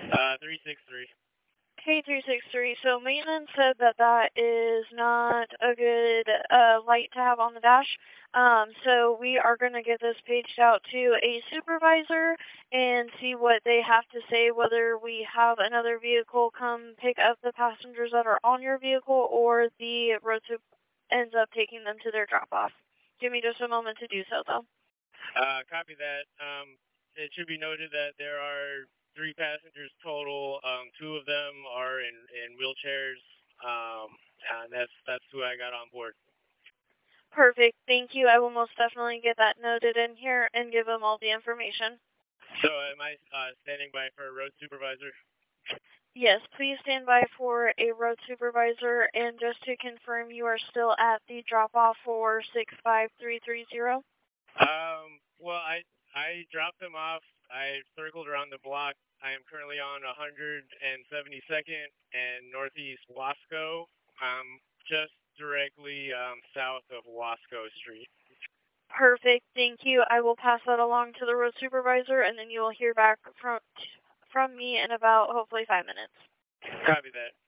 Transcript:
363. K363. So maintenance said that that is not a good light to have on the dash. So we are going to get this paged out to a supervisor and see what they have to say, whether we have another vehicle come pick up the passengers that are on your vehicle or the road super ends up taking them to their drop-off. Give me just a moment to do so, though. Copy that. It should be noted that there are 3 passengers total. 2 of them are in wheelchairs, and that's who I got on board. Perfect. Thank you. I will most definitely get that noted in here and give them all the information. So am I standing by for a road supervisor? Yes, please stand by for a road supervisor. And just to confirm, you are still at the drop-off for 65330? Well, I dropped them off. I circled around the block. I am currently on 172nd and Northeast Wasco. Just directly south of Wasco Street. Perfect. Thank you. I will pass that along to the road supervisor, and then you will hear back from me in about, hopefully, 5 minutes. Copy that.